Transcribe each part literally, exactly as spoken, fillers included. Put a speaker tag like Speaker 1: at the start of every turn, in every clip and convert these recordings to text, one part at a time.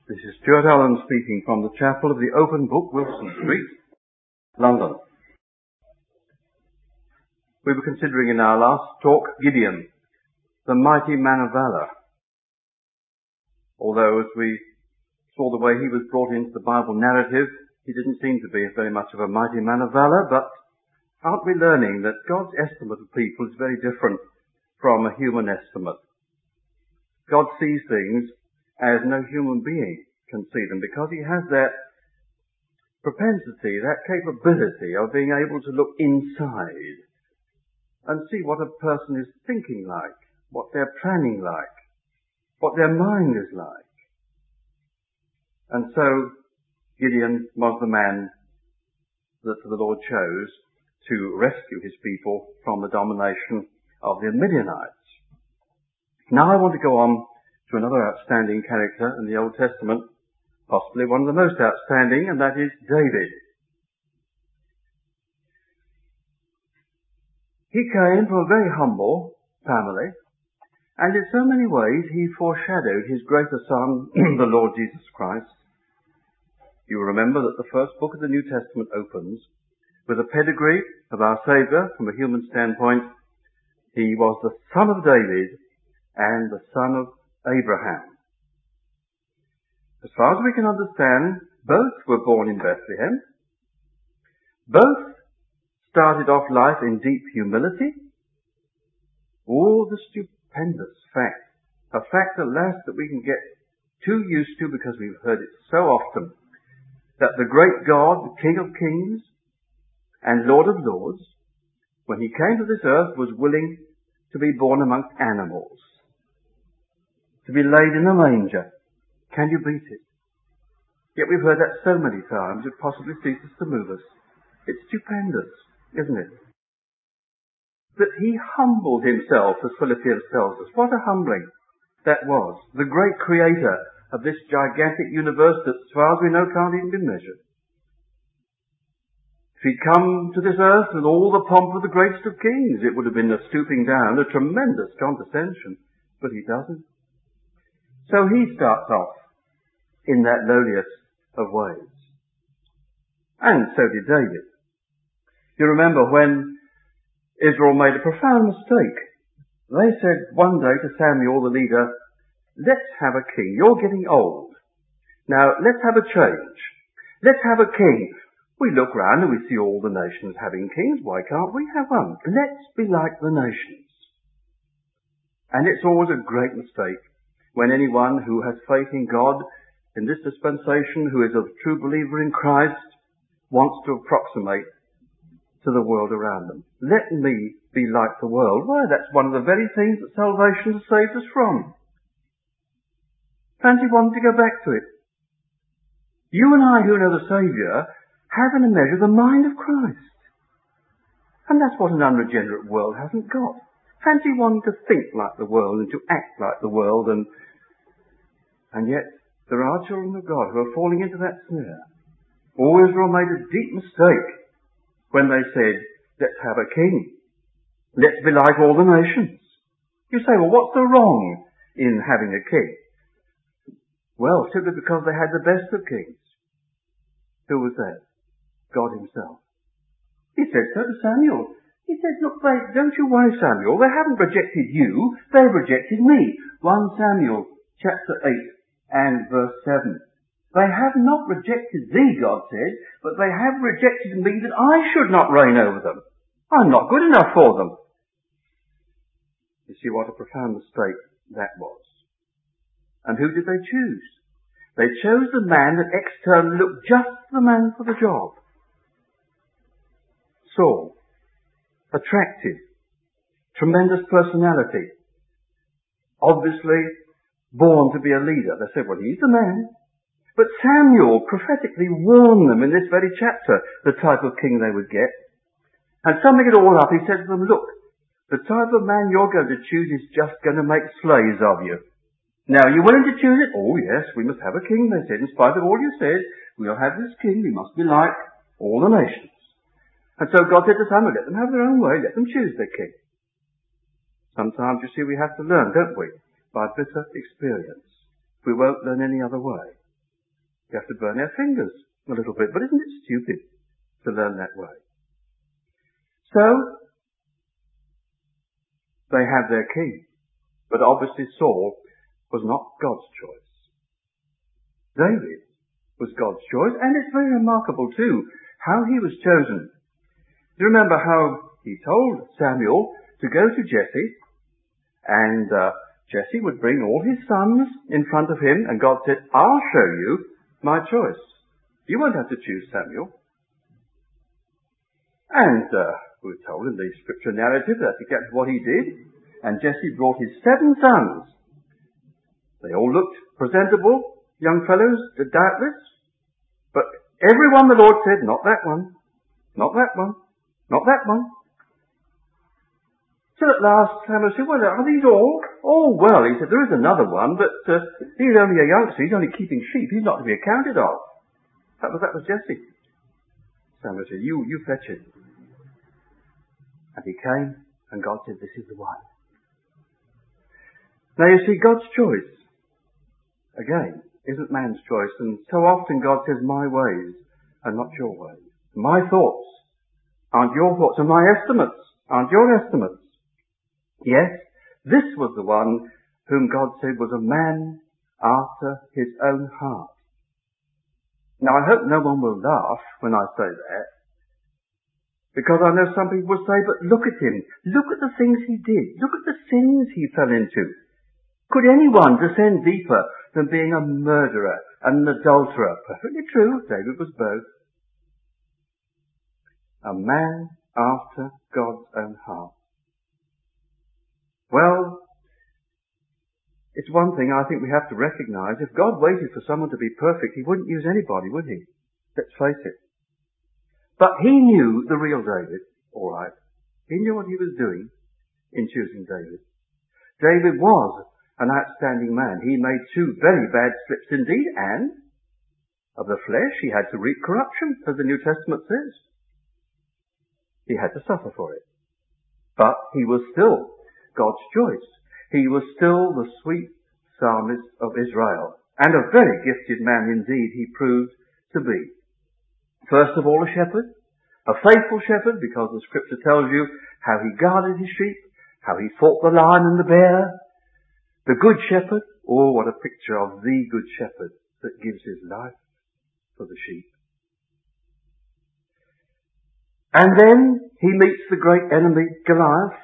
Speaker 1: This is Stuart Allen speaking from the chapel of the Open Book, Wilson Street, London. We were considering in our last talk Gideon, the mighty man of valour. Although as we saw the way he was brought into the Bible narrative, he didn't seem to be very much of a mighty man of valour, but aren't we learning that God's estimate of people is very different from a human estimate? God sees things as no human being can see them, because he has that propensity, that capability of being able to look inside and see what a person is thinking like, what they're planning like, what their mind is like. And so Gideon was the man that the Lord chose to rescue his people from the domination of the Midianites. Now I want to go on to another outstanding character in the Old Testament, possibly one of the most outstanding, and that is David. He came from a very humble family, and in so many ways he foreshadowed his greater son, the Lord Jesus Christ. You will remember that the first book of the New Testament opens with a pedigree of our Saviour from a human standpoint. He was the son of David and the son of Abraham. As far as we can understand, both were born in Bethlehem. Both started off life in deep humility. Oh, the stupendous fact, a fact at last that we can get too used to because we've heard it so often, that the great God, the King of Kings and Lord of Lords, when he came to this earth, was willing to be born amongst animals, to be laid in a manger. Can you beat it? Yet we've heard that so many times it possibly ceases to move us. It's stupendous, isn't it? That he humbled himself, as Philippians tells us. What a humbling that was. The great creator of this gigantic universe that, as far as we know, can't even be measured. If he'd come to this earth with all the pomp of the greatest of kings, it would have been a stooping down, a tremendous condescension. But he doesn't. So he starts off in that lowliest of ways. And so did David. You remember when Israel made a profound mistake. They said one day to Samuel, the leader, let's have a king. You're getting old. Now, let's have a change. Let's have a king. We look round and we see all the nations having kings. Why can't we have one? Let's be like the nations. And it's always a great mistake when anyone who has faith in God in this dispensation, who is a true believer in Christ, wants to approximate to the world around them. Let me be like the world. Why, that's one of the very things that salvation has saved us from. Fancy wanting to go back to it. You and I who know the Saviour have in a measure the mind of Christ. And that's what an unregenerate world hasn't got. Fancy wanting to think like the world and to act like the world, and and yet there are children of God who are falling into that snare. Oh, Israel made a deep mistake when they said, let's have a king. Let's be like all the nations. You say, well, what's the wrong in having a king? Well, simply because they had the best of kings. Who was that? God himself. He said so to Samuel. He said, look, they, don't you worry, Samuel. They haven't rejected you. They've rejected me. First Samuel chapter eight and verse seven. They have not rejected thee, God said, but they have rejected me that I should not reign over them. I'm not good enough for them. You see what a profound mistake that was. And who did they choose? They chose the man that externally looked just the man for the job. Saul. Attractive. Tremendous personality. Obviously born to be a leader. They said, well, he's the man. But Samuel prophetically warned them in this very chapter the type of king they would get. And summing it all up, he said to them, look, the type of man you're going to choose is just going to make slaves of you. Now, are you willing to choose it? Oh, yes, we must have a king, they said. In spite of all you said, we'll have this king. He must be like all the nations. And so God said to Samuel, let them have their own way. Let them choose their king. Sometimes, you see, we have to learn, don't we? By bitter experience. We won't learn any other way. You have to burn their fingers a little bit. But isn't it stupid to learn that way? So, they have their king. But obviously Saul was not God's choice. David was God's choice, and it's very remarkable too how he was chosen. You remember how he told Samuel to go to Jesse, and uh, Jesse would bring all his sons in front of him, and God said, I'll show you my choice. You won't have to choose Samuel. And uh, we're told in the scripture narrative that's exactly what he did. And Jesse brought his seven sons. They all looked presentable, young fellows, doubtless. But every one the Lord said, not that one, not that one, not that one. Till at last Samuel said, well, are these all? Oh, well, he said, there is another one, but uh, he's only a youngster, he's only keeping sheep, he's not to be accounted of. That was, that was Jesse. Samuel said, you, you fetch him. And he came, and God said, this is the one. Now you see, God's choice, again, isn't man's choice, and so often God says, my ways are not your ways. My thoughts aren't your thoughts, and my estimates aren't your estimates. Yes, this was the one whom God said was a man after his own heart. Now I hope no one will laugh when I say that, because I know some people will say, but look at him, look at the things he did, look at the sins he fell into. Could anyone descend deeper than being a murderer and an adulterer? Perfectly true, David was both. A man after God's own heart. Well, it's one thing I think we have to recognize. If God waited for someone to be perfect, he wouldn't use anybody, would he? Let's face it. But he knew the real David, all right. He knew what he was doing in choosing David. David was an outstanding man. He made two very bad slips indeed, and of the flesh he had to reap corruption, as the New Testament says. He had to suffer for it. But he was still God's choice. He was still the sweet psalmist of Israel, and a very gifted man indeed he proved to be. First of all, a shepherd, a faithful shepherd, because the scripture tells you how he guarded his sheep, how he fought the lion and the bear. The good shepherd, oh, what a picture of the good shepherd that gives his life for the sheep. And then he meets the great enemy, Goliath,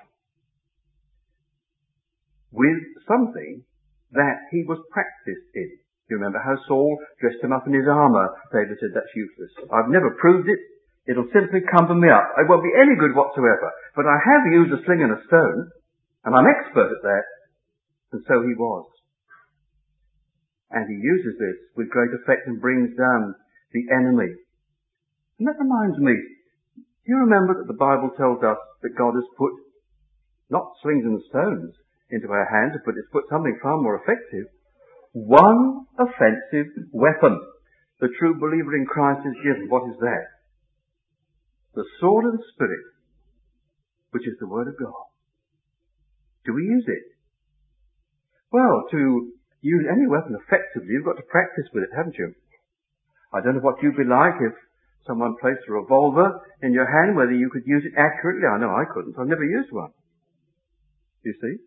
Speaker 1: with something that he was practiced in. You remember how Saul dressed him up in his armour. David said, that's useless. I've never proved it. It'll simply cumber me up. It won't be any good whatsoever. But I have used a sling and a stone, and I'm expert at that. And so he was. And he uses this with great effect and brings down the enemy. And that reminds me, do you remember that the Bible tells us that God has put not slings and stones into our hands, but it's put something far more effective. One offensive weapon the true believer in Christ is given. What is that? The sword of the Spirit, which is the Word of God. Do we use it? Well, to use any weapon effectively, you've got to practice with it, haven't you? I don't know what you'd be like if someone placed a revolver in your hand, whether you could use it accurately. I know I couldn't. I've never used one. You see?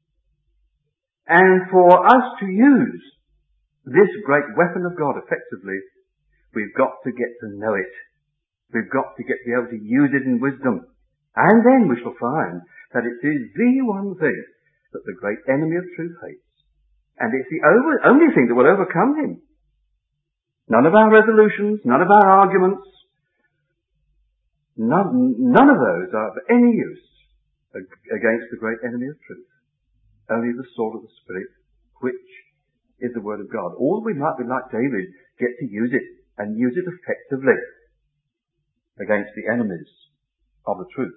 Speaker 1: And for us to use this great weapon of God effectively, we've got to get to know it. We've got to get to be able to use it in wisdom. And then we shall find that it is the one thing that the great enemy of truth hates. And it's the over, only thing that will overcome him. None of our resolutions, none of our arguments, none, none of those are of any use against the great enemy of truth. Only the sword of the Spirit, which is the Word of God. All we might be like David, get to use it, and use it effectively against the enemies of the truth.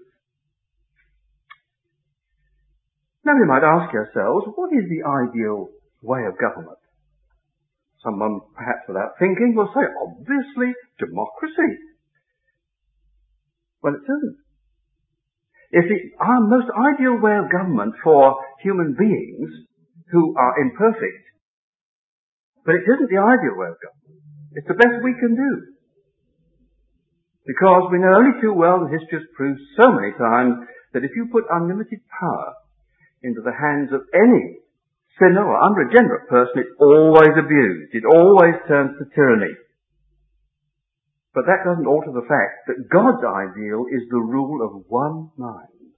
Speaker 1: Now we might ask ourselves, what is the ideal way of government? Someone, perhaps without thinking, will say, obviously, democracy. Well, it isn't. It's the our most ideal way of government for human beings who are imperfect. But it isn't the ideal way of government. It's the best we can do. Because we know only too well, and history has proved so many times, that if you put unlimited power into the hands of any sinner or unregenerate person, it's always abused. It always turns to tyranny. But that doesn't alter the fact that God's ideal is the rule of one mind,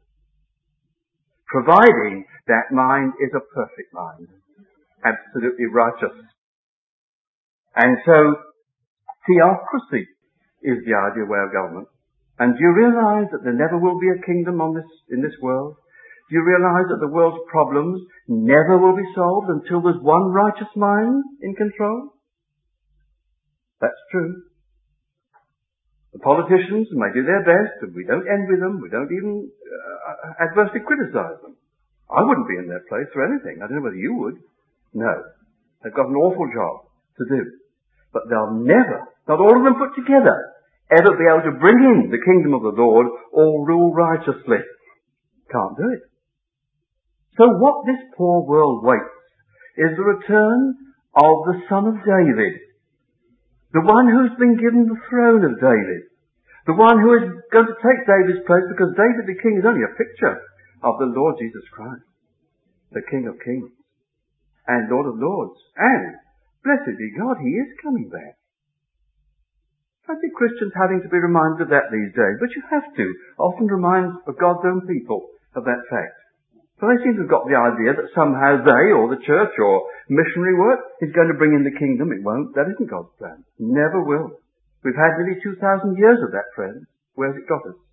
Speaker 1: providing that mind is a perfect mind, absolutely righteous. And so, theocracy is the ideal way of government. And do you realize that there never will be a kingdom on this, in this world? Do you realize that the world's problems never will be solved until there's one righteous mind in control? That's true. The politicians may do their best, and we don't envy them, we don't even uh, adversely criticize them. I wouldn't be in their place for anything. I don't know whether you would. No. They've got an awful job to do. But they'll never, not all of them put together, ever be able to bring in the kingdom of the Lord or rule righteously. Can't do it. So what this poor world waits is the return of the Son of David, the one who's been given the throne of David, the one who is going to take David's place, because David the king is only a picture of the Lord Jesus Christ, the King of Kings and Lord of Lords. And, blessed be God, he is coming back. I think Christians having to be reminded of that these days, but you have to often remind of God's own people of that fact. So they seem to have got the idea that somehow they, or the church, or missionary work is going to bring in the kingdom. It won't. That isn't God's plan. Never will. We've had nearly two thousand years of that, friends. Where's it got us?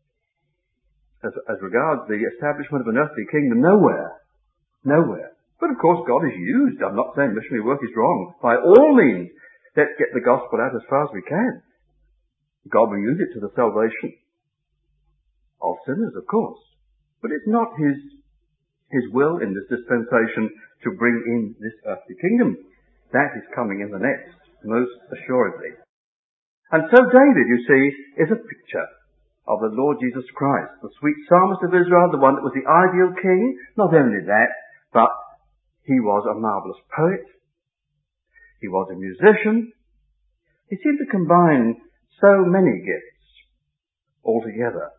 Speaker 1: As, as regards the establishment of an earthly kingdom, nowhere. Nowhere. But of course God is used. I'm not saying missionary work is wrong. By all means, let's get the gospel out as far as we can. God will use it to the salvation of sinners, of course. But it's not His His will in this dispensation to bring in this earthly kingdom. That is coming in the next, most assuredly. And so David, you see, is a picture of the Lord Jesus Christ, the sweet psalmist of Israel, the one that was the ideal king. Not only that, but he was a marvelous poet. He was a musician. He seemed to combine so many gifts altogether.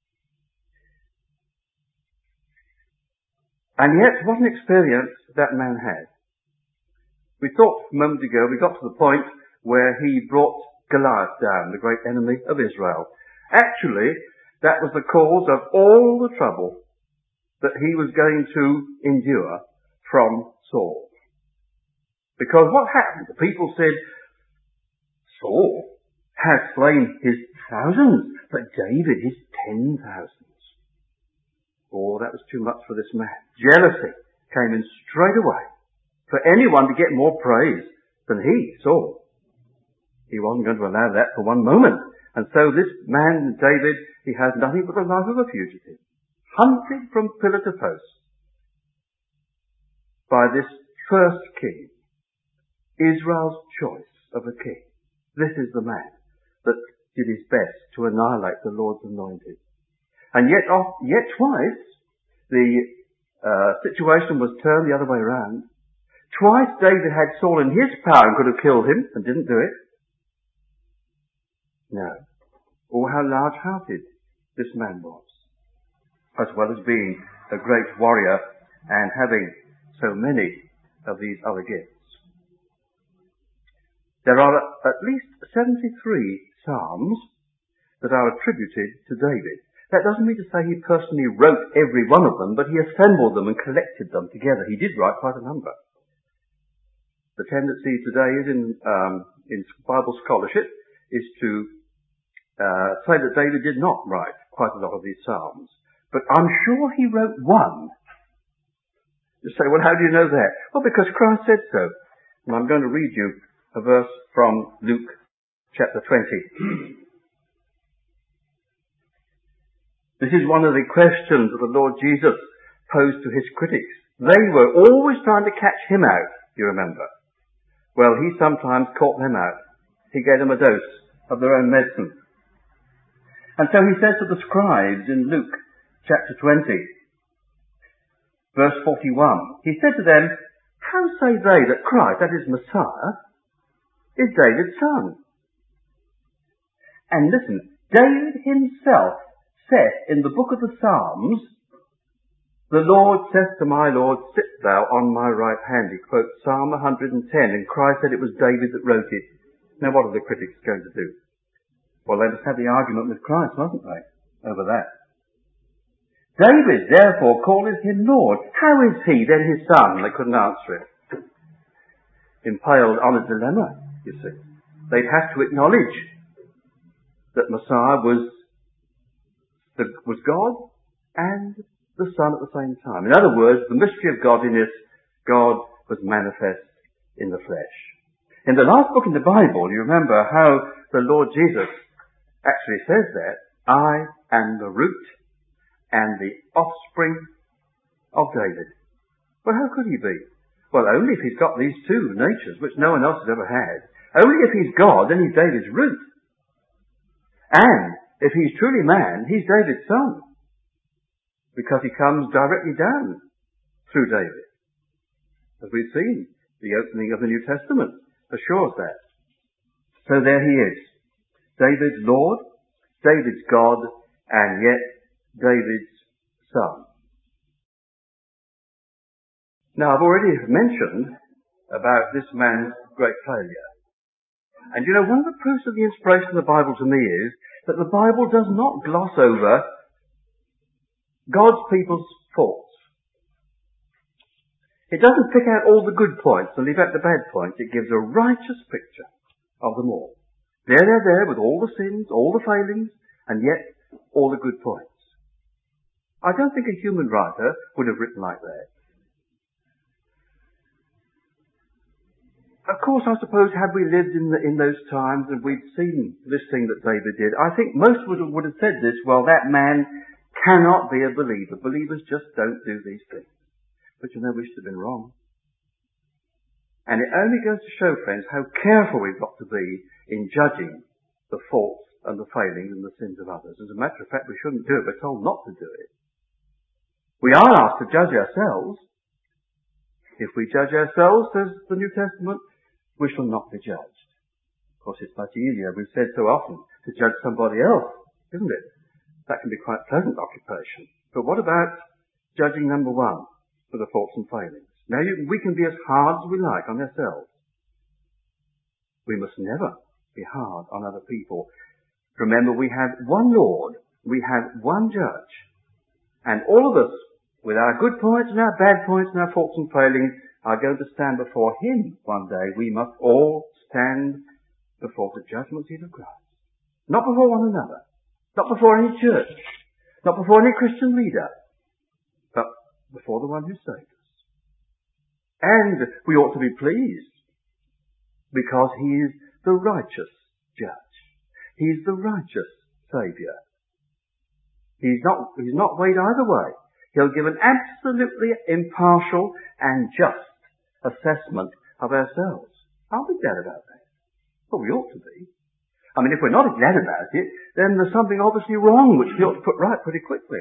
Speaker 1: And yet, what an experience that man had. We thought a moment ago, we got to the point where he brought Goliath down, the great enemy of Israel. Actually, that was the cause of all the trouble that he was going to endure from Saul. Because what happened? The people said, Saul has slain his thousands, but David his ten thousands. Oh, that was too much for this man. Jealousy came in straight away for anyone to get more praise than he, Saul. He wasn't going to allow that for one moment. And so this man, David, he has nothing but the life of a fugitive, hunted from pillar to post by this first king, Israel's choice of a king. This is the man that did his best to annihilate the Lord's anointed. And yet, yet twice, the uh, situation was turned the other way around. Twice David had Saul in his power and could have killed him and didn't do it. No. Oh, how large-hearted this man was, as well as being a great warrior and having so many of these other gifts. There are at least seventy-three psalms that are attributed to David. That doesn't mean to say he personally wrote every one of them, but he assembled them and collected them together. He did write quite a number. The tendency today is in, um, in Bible scholarship is to uh, say that David did not write quite a lot of these psalms. But I'm sure he wrote one. You say, well, how do you know that? Well, because Christ said so. And I'm going to read you a verse from Luke chapter twenty. This is one of the questions that the Lord Jesus posed to his critics. They were always trying to catch him out, you remember. Well, he sometimes caught them out. He gave them a dose of their own medicine. And so he says to the scribes in Luke chapter twenty, verse forty-one, he said to them, how say they that Christ, that is Messiah, is David's son. And listen, David himself said in the book of the Psalms, "The Lord says to my Lord, sit thou on my right hand." He quotes Psalm one hundred ten, and Christ said it was David that wrote it. Now what are the critics going to do? Well, they just had the argument with Christ, wasn't they, over that. David therefore calleth him Lord. How is he then his son? They couldn't answer it. Impaled on a dilemma, you see. They'd have to acknowledge that Messiah was, the, was God and the Son at the same time. In other words, the mystery of godliness, God was manifest in the flesh. In the last book in the Bible, you remember how the Lord Jesus actually says that, "I am the root and the offspring of David." Well, how could he be? Well, only if he's got these two natures, which no one else has ever had. Only if he's God, then he's David's root. And if he's truly man, he's David's son. Because he comes directly down through David. As we've seen, the opening of the New Testament assures that. So there he is. David's Lord, David's God, and yet David's son. Now, I've already mentioned about this man's great failure. And you know, one of the proofs of the inspiration of the Bible to me is that the Bible does not gloss over God's people's faults. It doesn't pick out all the good points and leave out the bad points. It gives a righteous picture of them all. There they're there with all the sins, all the failings, and yet all the good points. I don't think a human writer would have written like that. Of course, I suppose, had we lived in the, in those times and we'd seen this thing that David did, I think most would have, would have said this, well, that man cannot be a believer. Believers just don't do these things. But you know, we should have been wrong. And it only goes to show, friends, how careful we've got to be in judging the faults and the failings and the sins of others. As a matter of fact, we shouldn't do it. We're told not to do it. We are asked to judge ourselves. If we judge ourselves, says the New Testament, we shall not be judged. Of course, it's much easier, we've said so often, to judge somebody else, isn't it? That can be quite a pleasant occupation. But what about judging number one for the faults and failings? Now, you, we can be as hard as we like on ourselves. We must never be hard on other people. Remember, we have one Lord, we have one judge, and all of us, with our good points and our bad points and our faults and failings, are going to stand before Him one day. We must all stand before the judgment seat of Christ. Not before one another. Not before any church. Not before any Christian leader. But before the one who saved us. And we ought to be pleased because He is the righteous judge. He's the righteous Saviour. He's not, he's not weighed either way. He'll give an absolutely impartial and just assessment of ourselves. Aren't we glad about that? Well, we ought to be. I mean, if we're not glad about it, then there's something obviously wrong which we ought to put right pretty quickly.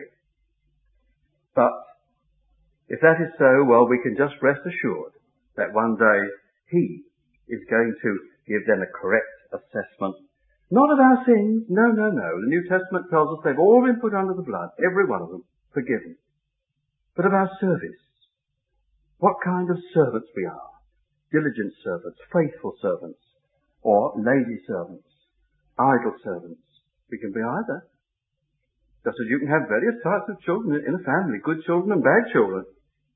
Speaker 1: But if that is so, well, we can just rest assured that one day He is going to give them a correct assessment. Not of our sins, no, no, no. The New Testament tells us they've all been put under the blood, every one of them, forgiven. But of our service. What kind of servants we are. Diligent servants, faithful servants, or lazy servants, idle servants. We can be either. Just as you can have various types of children in a family, good children and bad children.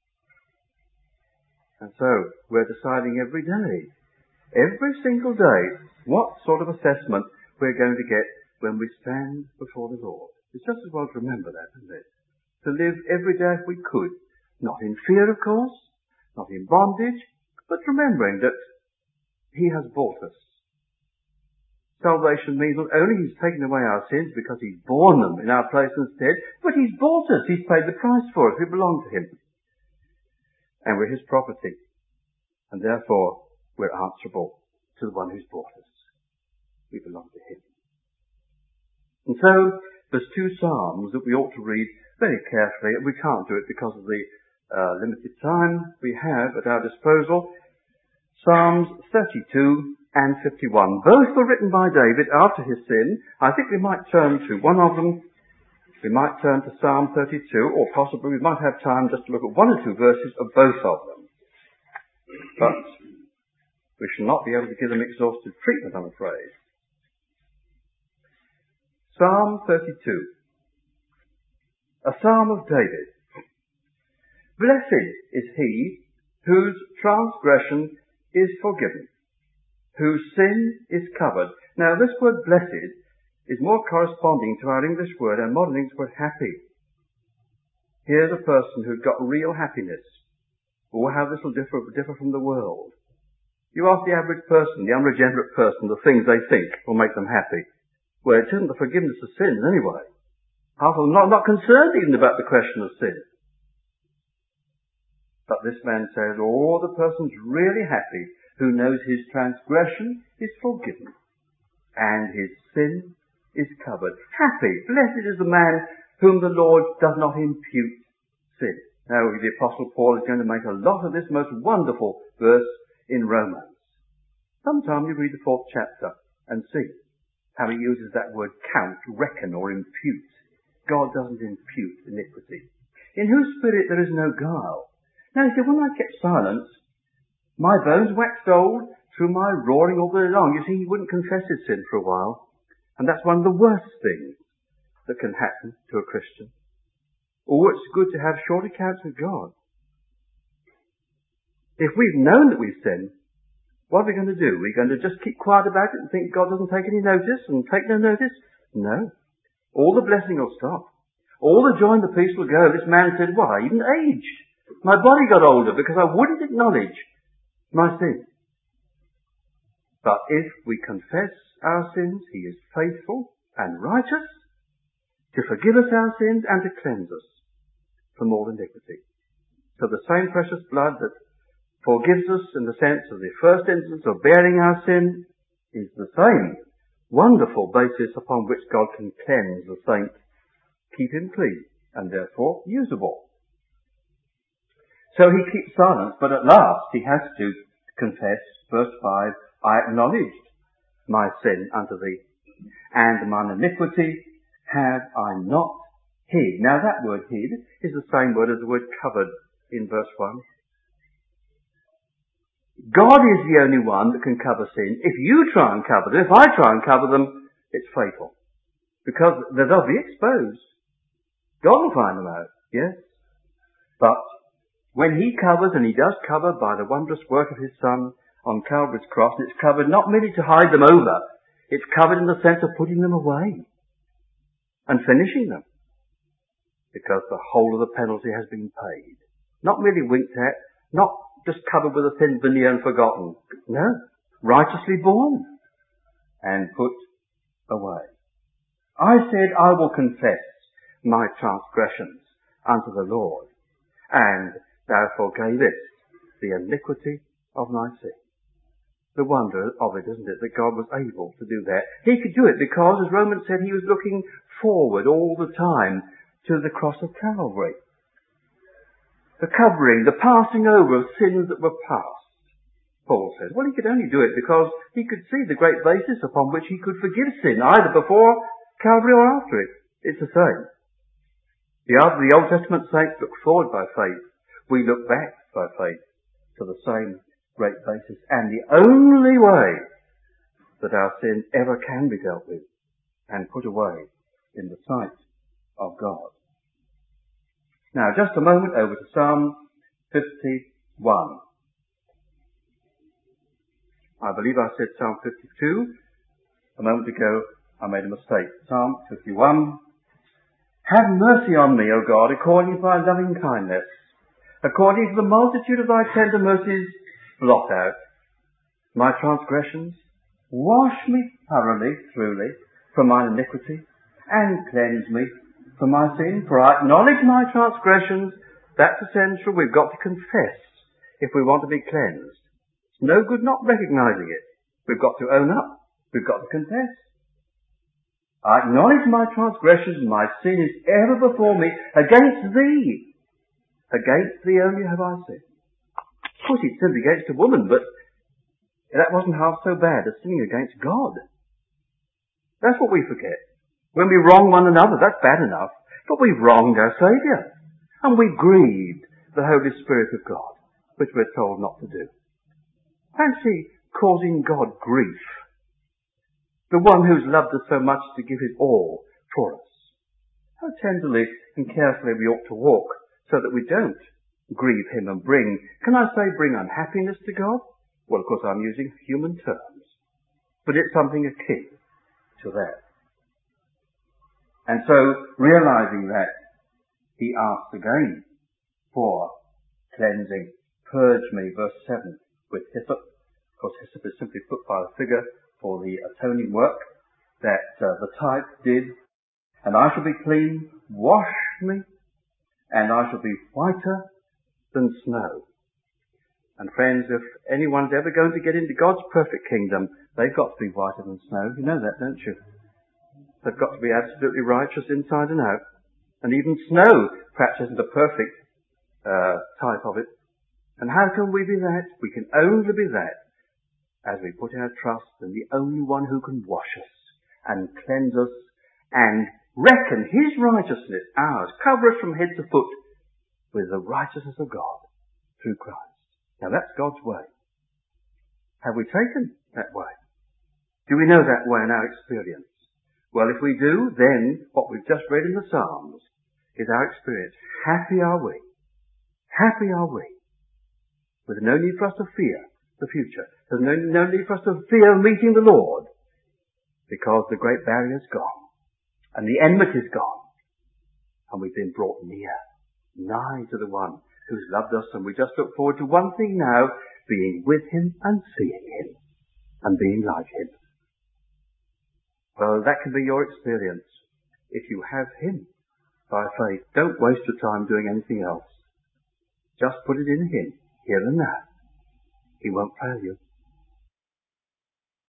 Speaker 1: And so, we're deciding every day, every single day, what sort of assessment we're going to get when we stand before the Lord. It's just as well to remember that, isn't it? To live every day if we could. Not in fear, of course, not in bondage, but remembering that He has bought us. Salvation means not only He's taken away our sins because He's borne them in our place instead, but He's bought us. He's paid the price for us. We belong to Him. And we're His property. And therefore, we're answerable to the one who's bought us. We belong to Him. And so, there's two Psalms that we ought to read very carefully. We can't do it because of the uh, limited time we have at our disposal. Psalms thirty-two and fifty-one. Both were written by David after his sin. I think we might turn to one of them. We might turn to Psalm thirty-two, or possibly we might have time just to look at one or two verses of both of them. But we shall not be able to give them exhaustive treatment, I'm afraid. Psalm thirty-two. A psalm of David. Blessed is he whose transgression is forgiven, whose sin is covered. Now this word blessed is more corresponding to our English word, our modern English word happy. Here's a person who's got real happiness. Or how this will differ, differ from the world. You ask the average person, the unregenerate person, the things they think will make them happy. Well, it isn't the forgiveness of sins anyway. Half of them not, not concerned even about the question of sin. But this man says, oh, the person's really happy who knows his transgression is forgiven and his sin is covered. Happy, blessed is the man whom the Lord does not impute sin. Now, the Apostle Paul is going to make a lot of this most wonderful verse in Romans. Sometime you read the fourth chapter and see how he uses that word count, reckon, or impute. God doesn't impute iniquity. In whose spirit there is no guile. Now, he said, when I kept silence, my bones waxed old through my roaring all day long. You see, he wouldn't confess his sin for a while. And that's one of the worst things that can happen to a Christian. Oh, it's good to have short accounts with God. If we've known that we've sinned, what are we going to do? We're going to just keep quiet about it and think God doesn't take any notice and take no notice? No. All the blessing will stop. All the joy and the peace will go. This man said, well, I even aged. My body got older because I wouldn't acknowledge my sin. But if we confess our sins, he is faithful and righteous to forgive us our sins and to cleanse us from all iniquity. So the same precious blood that forgives us in the sense of the first instance of bearing our sin is the same wonderful basis upon which God can cleanse the saint, keep him clean, and therefore usable. So he keeps silence, but at last he has to confess, verse five, I acknowledged my sin unto thee, and mine iniquity have I not hid. Now that word hid is the same word as the word covered in verse one. God is the only one that can cover sin. If you try and cover them, if I try and cover them, it's fatal. Because they'll be exposed. God will find them out, yes? But when he covers, and he does cover by the wondrous work of his Son on Calvary's cross, it's covered not merely to hide them over, it's covered in the sense of putting them away and finishing them. Because the whole of the penalty has been paid. Not merely winked at, not just covered with a thin veneer and forgotten. No, righteously borne and put away. I said, I will confess my transgressions unto the Lord, and thou forgavest the iniquity of my sin. The wonder of it, isn't it, that God was able to do that. He could do it because, as Romans said, he was looking forward all the time to the cross of Calvary. The covering, the passing over of sins that were past. Paul says, well, he could only do it because he could see the great basis upon which he could forgive sin, either before Calvary or after it. It's the same. The, the Old Testament saints look forward by faith. We look back by faith to the same great basis, and the only way that our sins ever can be dealt with and put away in the sight of God. Now, just a moment over to Psalm fifty-one. I believe I said Psalm fifty-two. A moment ago, I made a mistake. Psalm fifty-one. Have mercy on me, O God, according to thy loving kindness. According to the multitude of thy tender mercies, blot out my transgressions. Wash me thoroughly, truly, from mine iniquity, and cleanse me from my sin. For I acknowledge my transgressions. That's essential. We've got to confess if we want to be cleansed. It's no good not recognizing it. We've got to own up. We've got to confess. I acknowledge my transgressions, and my sin is ever before me. Against thee, against thee only have I sinned. Of course, he'd sinned against a woman, but that wasn't half so bad as sinning against God. That's what we forget. When we wrong one another, that's bad enough. But we've wronged our Saviour. And we've grieved the Holy Spirit of God, which we're told not to do. Fancy causing God grief. The one who's loved us so much to give his all for us. How tenderly and carefully we ought to walk so that we don't grieve him and bring, can I say bring unhappiness to God? Well, of course I'm using human terms. But it's something akin to that. And so, realizing that, he asks again for cleansing. Purge me, verse seven, with hyssop. Of course, hyssop is simply put by the figure for the atoning work that uh, the type did. And I shall be clean. Wash me, and I shall be whiter than snow. And friends, if anyone's ever going to get into God's perfect kingdom, they've got to be whiter than snow. You know that, don't you? They've got to be absolutely righteous inside and out. And even snow perhaps isn't a perfect uh, type of it. And how can we be that? We can only be that as we put our trust in the only one who can wash us and cleanse us and reckon his righteousness, ours, cover us from head to foot with the righteousness of God through Christ. Now that's God's way. Have we taken that way? Do we know that way in our experience? Well, if we do, then what we've just read in the Psalms is our experience. Happy are we. Happy are we. With no need for us to fear the future. There's no, no need for us to fear meeting the Lord. Because the great barrier's gone. And the enmity's gone. And we've been brought near. Nigh to the one who's loved us. And we just look forward to one thing now. Being with him and seeing him. And being like him. Well, that can be your experience. If you have him by faith, don't waste your time doing anything else. Just put it in him, here and now. He won't fail you.